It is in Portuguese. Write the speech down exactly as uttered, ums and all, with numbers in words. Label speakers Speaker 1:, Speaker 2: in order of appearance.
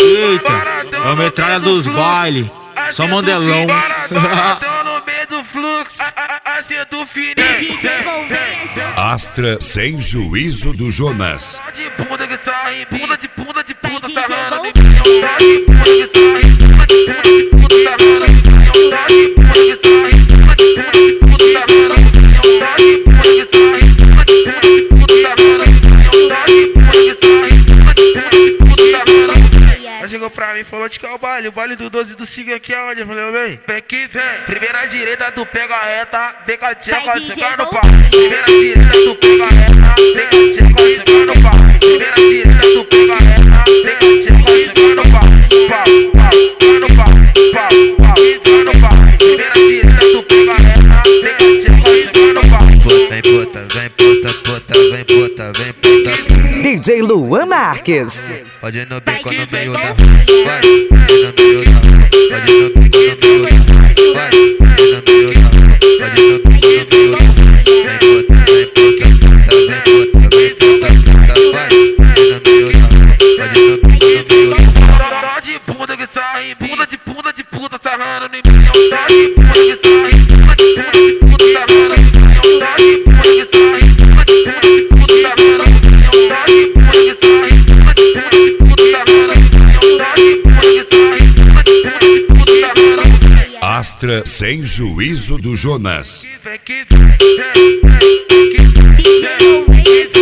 Speaker 1: Eita, é a metralha dos bailes, só mandelão.
Speaker 2: No meio do fluxo, assim do fininho.
Speaker 3: Astra sem juízo do Jonas.
Speaker 2: De bunda que sai, bunda de bunda de bunda sarrando em mim. De bunda que sai, bunda de bunda de bunda sarrando em mim. De bunda que sai, bunda de bunda de bunda sarrando em mim. De bunda que sai, bunda de bunda de bunda sarrando em mim. De bunda que sai, bunda de bunda de bunda sarrando em mim. Ela chegou pra mim e falou de que é o baile, o baile do doze do Siga aqui é onde? Eu falei, vem, vem que vem. Primeira direita do pega reta, vem com a tcheca chegando no pau. Primeira direita do pega reta, vem com a tcheca chegando no pau. Primeira direita do pega reta, vem com a tcheca chegando no pau. Pau, pau, no pau, pau, pau, no pau. Primeira direita do pega reta, vem com a tcheca chegando no pau.
Speaker 4: Vem puta, vem puta, puta, vem puta, vem puta.
Speaker 5: D J Luan Marques.
Speaker 4: Pode ir no beco no meio da rua, vai, ir no meio da rua, pode ir no beco no meio da rua, vai, ir no meio da rua, pode ir no beco no meio da rua. Vem puta, vem puta, puta, vem puta, vem puta, puta, vai, ir no meio da rua, pode ir no beco no meio da rua.
Speaker 2: De bunda que sai, bunda de bunda de puta sarrando em mim. De bunda que sai, bunda de bunda de puta sarrando em mim. De bunda que sai, bunda de bunda de puta sarrando em mim. De bunda que sai, bunda de bunda de puta sarrando em mim. De bunda que sai, bunda de bunda de puta sarrando em mim.
Speaker 3: Astra sem juízo do Jonas.
Speaker 2: Vem que vem, vem que vem, vem que vem.